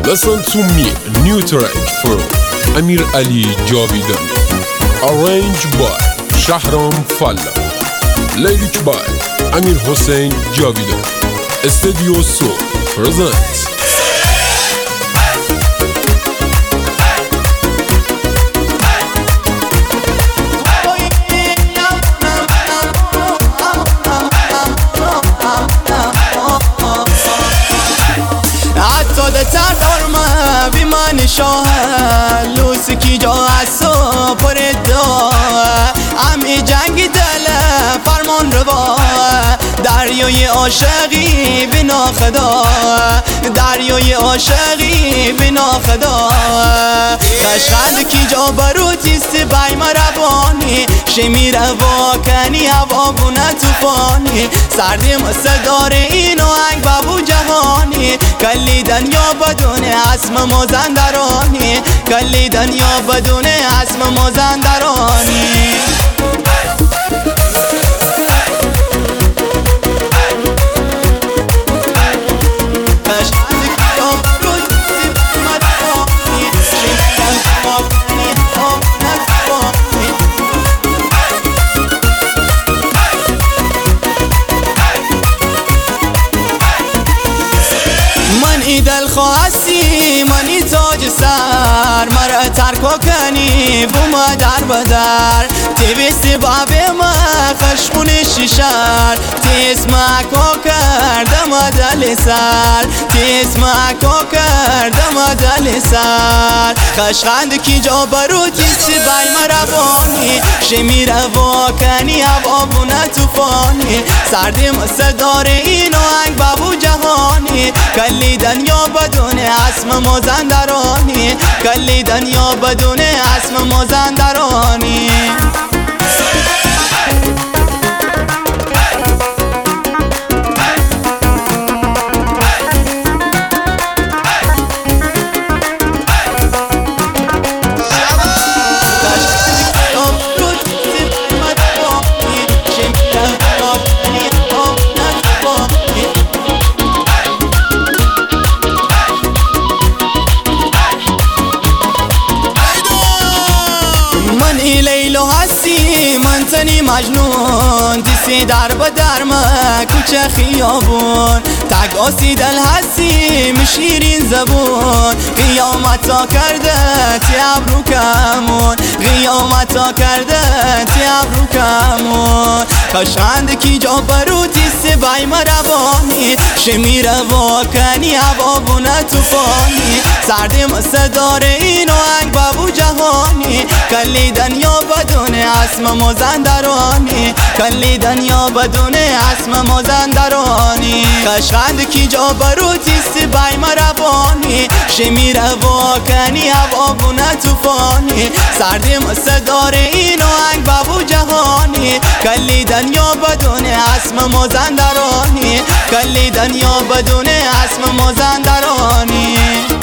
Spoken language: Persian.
Listen to me, new track from Amir Ali Javidan. Arranged by Shahram Falla. Lyric by Amir Hossein Javidan. Studio Soul presents. بیمان شاه لوس کی جا اسو پر دا امی جنگ دل فرمان روا دریای عاشقی بنا خدا دریای عاشقی بنا خدا خشخند کی جا بروتیست بای مربانی شمیر واکنی هوا بونه توفانی سردیم صدار این آهنگ بابو جهانی کلیدن یا بدون اسم مازندرانی کلیدن یا بدون اسم مازندرانی منی دل خواستی منی تاج سر مرا ترکو کنی بوما در بدر تیویستی بابی ما خشمون شیشر تیز مکو کردم دل سر تیز مکو کردم دل سر خشخند کی جا بروتیستی بای مربانی شمیر واکنی هوا بونه توفانی سردیم صدار این آهنگ بابو جهانی کلیدن یا بدون اسم مازندرانی کلیدن یا بدون اسم مازندرانی لیلو هستی من تنی مجنون دیسی در بدر ما کوچه خیابون تگ آسی دل هستی مشیرین زبون قیامتا کرده تی ابرو کمون قیامتا کرده تی ابرو کمون خشخند کی جا بروتیست بای مربانی شمیر واکنی هوا بونه توفانی سردیم صدار این آهنگ بابو جهانی کلیدن یا بدون اسم مازندرانی کلیدن یا بدون اسم مازندرانی خشخند کی جا بروتیست بای مربانی شمیر واکنی هوا بونه توفانی سردیم صدار این آهنگ بابو جهانی کلیدن یا بدون اسم مازندرانی کلیدن یا بدون اسم مازندرانی